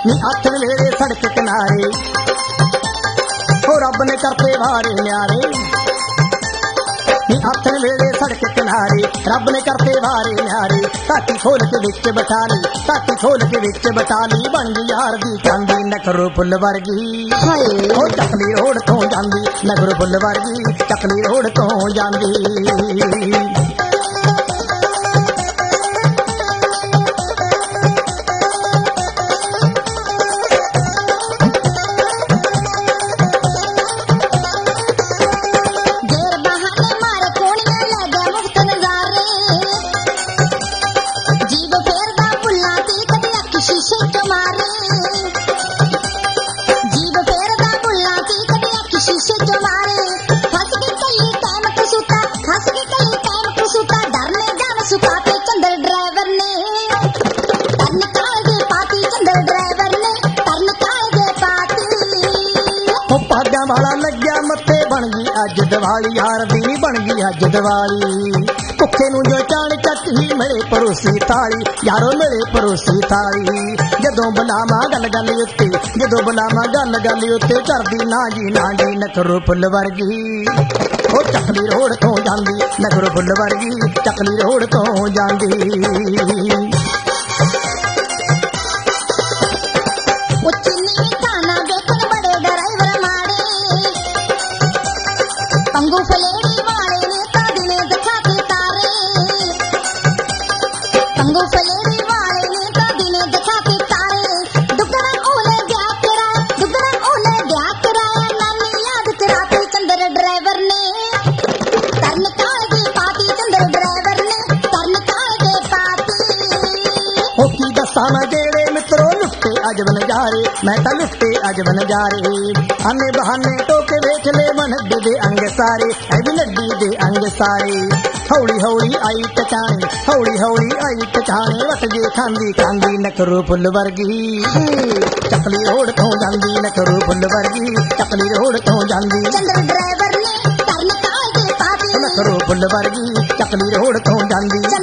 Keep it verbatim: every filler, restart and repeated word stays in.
नी आथन वेले सड़क किनारे हो रब ने करते वारे न्यारे नी आथन वेले सड़क किनारे रब ने करते वारे न्यारे ताकी खोल के विच बटाली ताकी खोल के विच बटाली बन गई यार दी चांदी नखरो फुल वर्गी ओ चकली रोड तो जांदी नखरो फुल वर्गी चकली रोड तो जांदी वाला लग्या मत्थे बन गई अज दिवाली यार दी नी बन गई अज दिवाली भुखे नूं जो चाण चक ही मिले परोसी थाली यारो मिले परोसी थाली जदों बुलावा गल गल उत्ते जदों बुलावा गल गल उत्ते करदी ना जी ना जी नखरो फुल वर्गी ओ चकली रोड तो जांदी नखरो फुल वर्गी चकली रोड तो जांदी पंगू फलेड़ी वाले ने तो दिने दिखाते तारे पंगू फलेड़ी वाले ने तो दिने दिखाते तारे दुगना ओले ब्याह कराया दुगना ओले ब्याह कराया नानी याद कराते चंद्र ड्राइवर ने तरन काले पाती चंद्र ड्राइवर ने तरन काले पाती ओ की दसाना जेड़े मित्रों लुटे अज बन जारे मैं तो लुटे अज बन जारे आने बहाने टोके वेच ले मन दे अंग सारे ऐ लड्डी दे अंग सारे हौली हौली आई टचाने हौली हौली आई टचाने वट जे खांदी खांदी नखरो फुल वर्गी चकली रोड तो जांदी नखरो फुल वर्गी चकली रोड तो जांदी चंद्र ड्राइवर ने तरन काले पाती नखरो फुल वर्गी चकली रोड तो जांदी